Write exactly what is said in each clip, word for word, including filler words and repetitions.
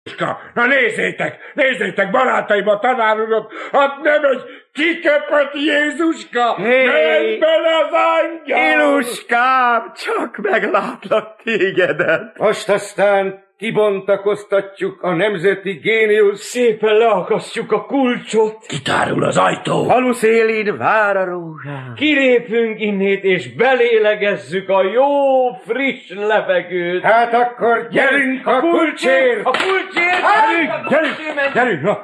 Na nézzétek, nézzétek, barátaim, a tanár urat, hát nem egy kiköpött Jézuska, hey, menj bele az angyal! Iluskám, csak meglátlak tégedet. Most aztán kibontakoztatjuk a nemzeti géniusz. Szépen leakasztjuk a kulcsot. Kitárul az ajtó. Falu szélén vár a rózsám. Kilépünk innét és belélegezzük a jó, friss levegőt. Hát akkor gyerünk a, a kulcsért! A kulcsért! Gyerünk, gyerünk, gyerünk! Na.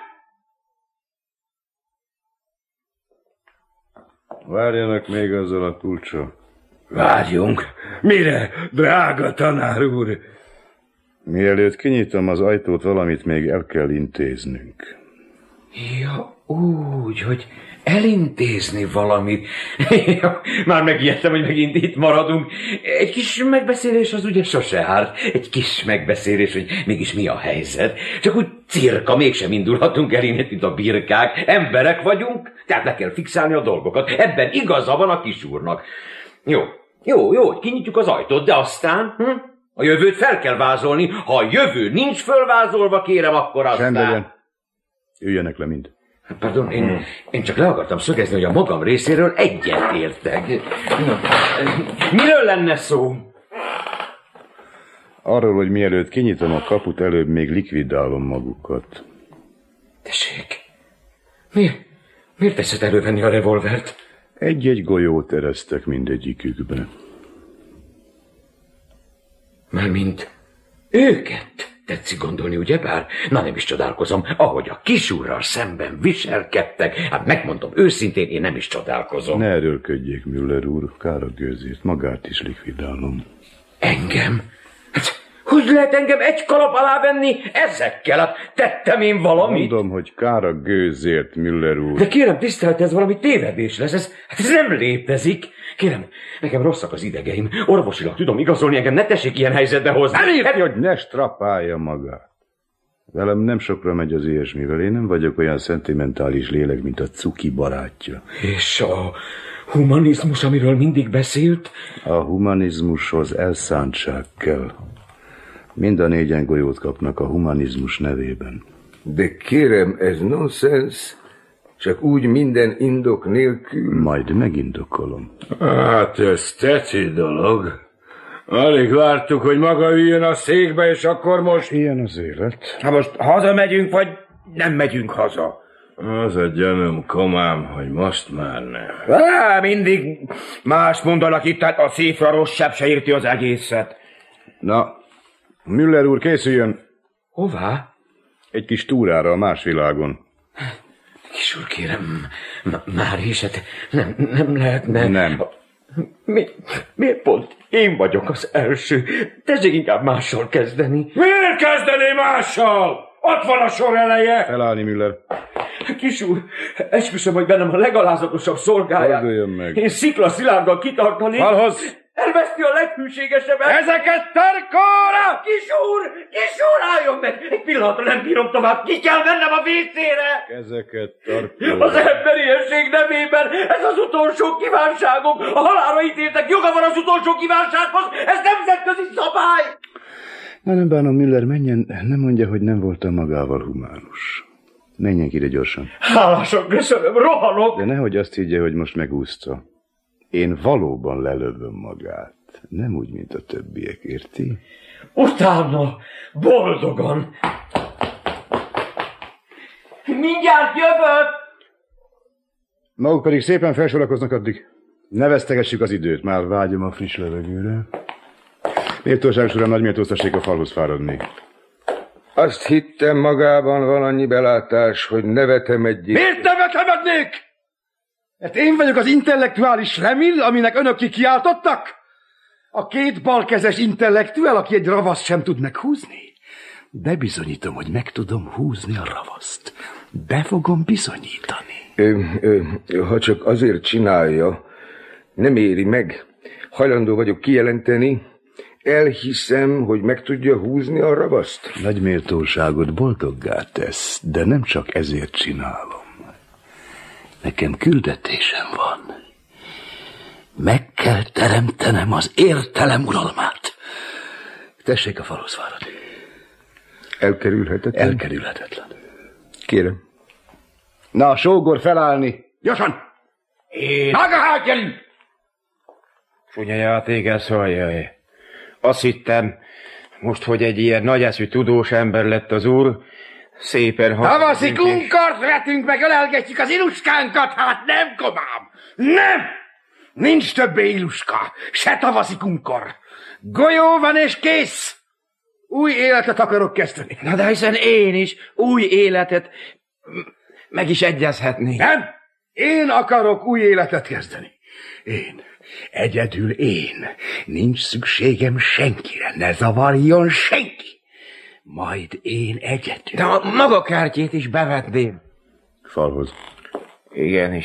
Várjanak még azzal a kulccsal. Várjunk. Mire, drága tanár úr? Mielőtt kinyitom az ajtót, valamit még el kell intéznünk. Ja, úgy, hogy elintézni valamit. Ja, már megijedtem, hogy megint itt maradunk. Egy kis megbeszélés az ugye sose árt. Egy kis megbeszélés, hogy mégis mi a helyzet. Csak úgy cirka, mégsem indulhatunk el innen, mint a birkák. Emberek vagyunk, tehát le kell fixálni a dolgokat. Ebben igaza van a kisúrnak. Jó, jó, jó, kinyitjuk az ajtót, de aztán... Hm? A jövőt fel kell vázolni. Ha a jövő nincs fölvázolva, kérem, akkor aztán... Csend legyen. Üljenek le mind. Pardon, én, hmm. én csak le akartam szögezni, hogy a magam részéről egyet értek. Miről lenne szó? Arról, hogy mielőtt kinyitom a kaput, előbb még likvidálom magukat. Tessék, miért, miért teszed elővenni a revolvert? Egy-egy golyót eresztek mindegyikükbe. Mármint őket tetszik gondolni, ugyebár? Na nem is csodálkozom, ahogy a kisúrral szemben viselkedtek. Hát megmondom őszintén, én nem is csodálkozom. Ne erőlködjék, Müller úr, kár a gőzért, magát is likvidálom. Engem? Hát, hogy lehet engem egy kalap alá venni ezekkel? Hát tettem én valamit? Mondom, hogy kár a gőzért, Müller úr. De kérem, tisztelt, ez valami tévedés lesz, ez, hát ez nem létezik. Kérem, nekem rosszak az idegeim. Orvosilag tudom igazolni, engem ne tessék ilyen helyzetbe hozni. Nem érti, hogy ne strapálja magát. Velem nem sokra megy az ilyesmivel. Én nem vagyok olyan szentimentális lélek, mint a cuki barátja. És a humanizmus, amiről mindig beszélt? A humanizmushoz elszántság kell. Mind a négyen golyót kapnak a humanizmus nevében. De kérem, ez nonsens. Csak úgy minden indok nélkül. Majd megindokolom. Hát ez tetszik dolog. Alig vártuk, hogy maga üljön a székbe, és akkor most... Ilyen az élet. Ha most hazamegyünk, vagy nem megyünk haza? Az a gyanúm, komám, hogy most már nem. Á, mindig más mondanak itt, tehát a széfra rosszabb se érti az egészet. Na, Müller úr, készüljön. Hová? Egy kis túrára a más világon. Kisúr, kérem, már is, hát nem, nem lehetne... Nem. Mi, miért pont én vagyok az első? Tessék inkább mással kezdeni. Miért kezdené mással? Ott van a sor eleje! Felállni, Müller. Kisúr, esküszöm, hogy bennem a legalázatosabb szolgáját. Forduljon meg. Én szikla szilárddal kitartanék. Falhoz! Elveszti a leghűségesebbet. Ezeket tarkóra! Kisúr, kisúr, álljon meg! Egy pillanatra nem bírom tovább, ki kell mennem a vécére! Ezeket tarkóra! Az emberiesség nevében ez az utolsó kívánságom! A halálra ítéltek, joga van az utolsó kívánsághoz! Ez nemzetközi szabály! Na nem bánom, Müller, menjen, nem mondja, hogy nem voltam magával humánus. Menjen ide gyorsan. Hálásan köszönöm, rohanok! De nehogy azt higgye, hogy most megúszta. Én valóban lelövöm magát. Nem úgy, mint a többiek, érti? Utána boldogan. Mindjárt jövök! Maguk pedig szépen felsorakoznak addig. Ne vesztegessük az időt, már vágyom a friss levegőre. Méltóságos uram, nagy méltóztassék a falhoz fáradni. Azt hittem, magában van annyi belátás, hogy nevetem egyik. Miért nevetemednék? Mert én vagyok az intellektuális Lemil, aminek önök kikiáltottak? A két balkezes intellektuál, aki egy ravaszt sem tud meghúzni? Bebizonyítom, hogy meg tudom húzni a ravaszt. Be fogom bizonyítani. Ö, ö, ha csak azért csinálja, nem éri meg. Hajlandó vagyok kijelenteni, elhiszem, hogy meg tudja húzni a ravaszt. Nagy méltóságot boldoggá tesz, de nem csak ezért csinálom. Nekem küldetésem van. Meg kell teremtenem az értelem uralmát. Tessék a falhoz fáradni. Elkerülhetetlen? Elkerülhetetlen. Kérem. Na, sógor, felállni. Gyorsan! Én... Maga hágyjön! Csúnya játék ez, hajjaj. Azt hittem, most, hogy egy ilyen nagyeszű tudós ember lett az úr, szépen... Tavaszi kunkart vetünk meg, ölelgetjük az iluskánkat, hát nem, komám! Nem! Nincs többé iluska, se tavaszi kunkor. Golyó van és kész! Új életet akarok kezdeni. Na de hiszen én is új életet meg is egyezhetni. Nem! Én akarok új életet kezdeni. Én. Egyedül én. Nincs szükségem senkire. Ne zavarjon senki. Majd én egyedül. De a maga kártyét is bevetném. Falhoz. Igenis.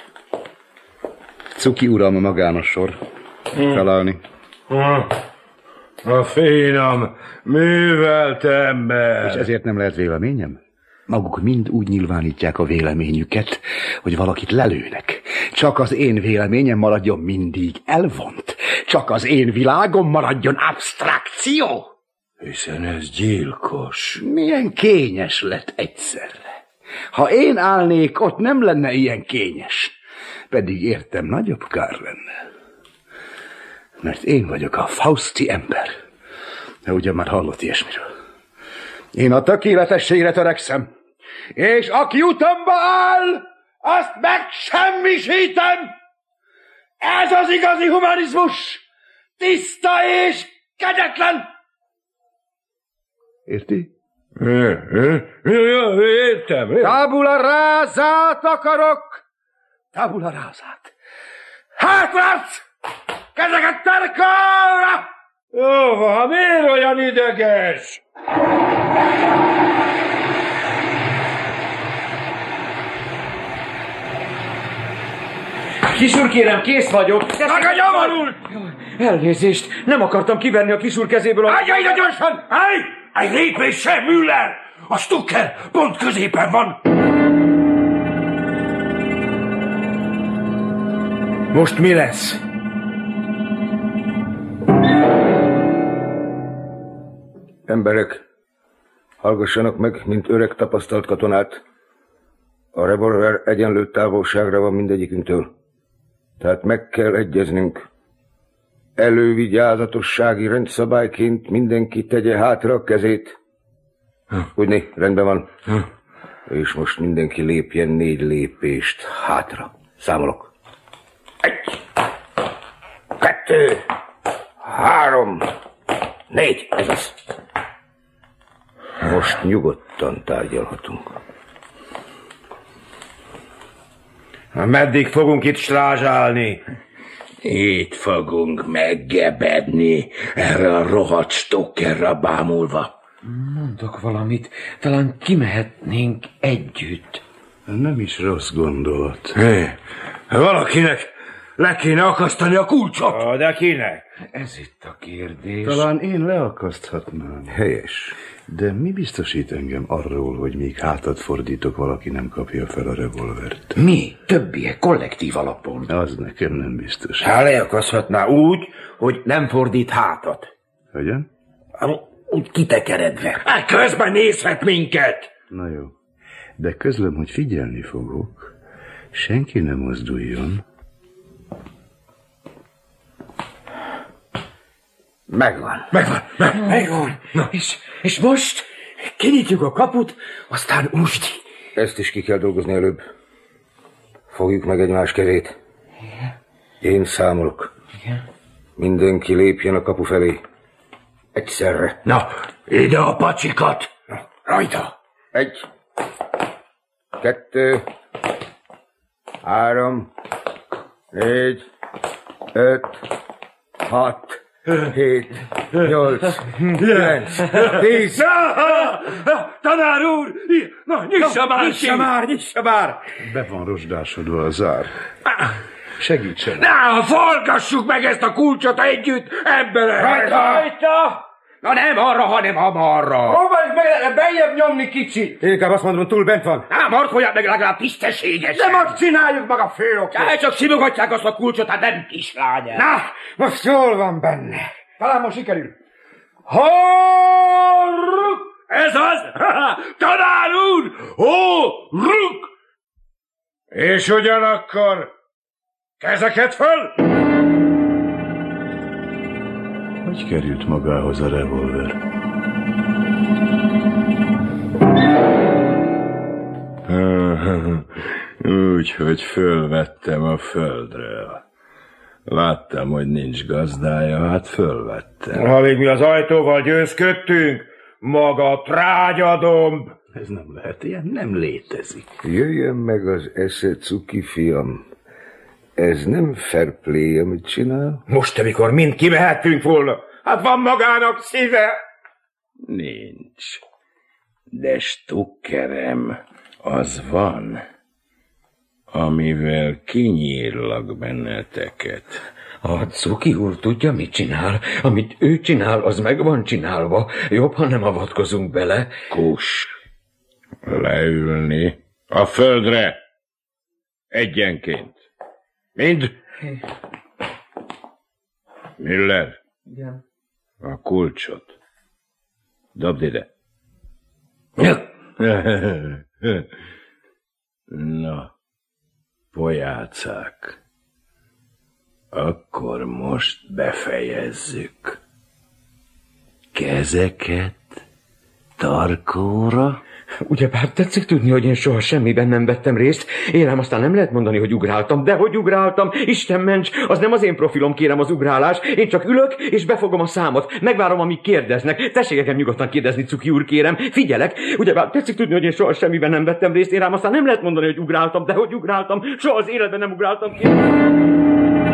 Cuki uralma magános sor. Hmm. Felállni. Hmm. A finom, művelt ember. És ezért nem lehet véleményem? Maguk mind úgy nyilvánítják a véleményüket, hogy valakit lelőnek. Csak az én véleményem maradjon mindig elvont. Csak az én világom maradjon abstrakció. Hiszen ez gyilkos. Milyen kényes lett egyszerre. Ha én állnék, ott nem lenne ilyen kényes. Pedig értem, nagyobb kár lenne. Mert én vagyok a Fauszti ember. De ugyan már hallott ilyesmiről. Én a tökéletességre törekszem. És aki utamba áll, azt megsemmisítem! Ez az igazi humanizmus! Tiszta és kegyetlen! Érti? Értem, értem. Tabula rását akarok! Tabula rását! Hátrác! Kezeket terkóra! Jó, ha miért olyan ideges? Kisúr, kérem, kész vagyok. Maga nyomorult! Elnézést, nem akartam kivenni a kisúr kezéből a... Állja ide gyorsan! Állj! Egy lépés sem, Müller! A Stucker pont középen van! Most mi lesz? Emberek, hallgassanak meg, mint öreg tapasztalt katonát. A revolver egyenlő távolságra van mindegyikünktől. Tehát meg kell egyeznünk. Elővigyázatossági rendszabályként mindenki tegye hátra a kezét. Ugyni, rendben van. És most mindenki lépjen négy lépést hátra. Számolok. Egy, kettő, három, négy. Ez az. Most nyugodtan tárgyalhatunk. Meddig fogunk itt strázsálni? Itt fogunk meggebedni, erre a rohadt Stuckerra bámulva. Mondok valamit, talán kimehetnénk együtt. Nem is rossz gondolat. Hé, valakinek le kéne akasztani a kulcsot. Oh, de kinek? Ez itt a kérdés. Talán én leakaszthatnám. Helyes. De mi biztosít engem arról, hogy még hátat fordítok, valaki nem kapja fel a revolvert? Mi? Többiek, kollektív alapon. Az nekem nem biztos. Hát leakaszthatná úgy, hogy nem fordít hátat. Hogyan? Úgy kitekeredve. Hát közben nézhet minket. Na jó. De közlöm, hogy figyelni fogok. Senki nem mozduljon. Megvan. Megvan, meg, Megvan. És, és most kinyitjuk a kaput, aztán úgy. Ezt is ki kell dolgozni előbb. Fogjuk meg egymás kezét. Én számolok. Mindenki lépjen a kapu felé. Egyszerre. Na, ide a pacsikat! Rajta! Egy, kettő, három, négy, öt, hat, hét, nyolc, kilenc, tíz. Tanár úr! Na, nyissa már Nyissa már, nyissa már! Be van rozsdásodva a zár. Segítsen! Na, forgassuk meg ezt a kulcsot együtt, emberek! Rajta! Na nem arra, hanem amarra. Próbáljuk meg beljebb nyomni kicsit! Én inkább azt mondom, túl bent van. Á, markolják meg legalább tisztességesen. Nem azt csináljuk maga főoké! Ja, csak simogatják azt a kulcsot, hát nem kislány. Na, most jól van benne. Talán most sikerül. Harruk! Ez az? Tanár úr! Hó, ruk! És ugyanakkor kezeket föl! Hogy került magához a revolver? Úgy, hogy fölvettem a földről. Láttam, hogy nincs gazdája, hát fölvettem. Alig mi az ajtóval győzködtünk, maga trágyadomb. Ez nem lehet, ilyen nem létezik. Jöjjön meg az esze, cuki fiam. Ez nem fair play, amit csinál? Most, amikor mind kimehettünk volna, hát van magának szíve. Nincs. De stukkerem az van, amivel kinyírlak benneteket. A Cuki úr tudja, mit csinál. Amit ő csinál, az meg van csinálva. Jobb, ha nem avatkozunk bele. Kus, leülni a földre. Egyenként. Mind? Müller, Igen. a kulcsot. Dobd ide. Na, pojácák. Akkor most befejezzük. Kezeket tarkóra. Ugyebár tetszik tudni, hogy én soha semmiben nem vettem részt. Érem, aztán nem lehet mondani, hogy ugráltam, de hogy ugráltam, Isten ments, az nem az én profilom, kérem, az ugrálás. Én csak ülök, és befogom a számot. Megvárom, amíg kérdeznek. Tessék nekem nyugodtan kérdezni, Cuki úr, kérem. Figyelek, ugyebár tetszik tudni, hogy én soha semmiben nem vettem részt. Érem, aztán nem lehet mondani, hogy ugráltam, de hogy ugráltam. Soha az életben nem ugráltam, kérem.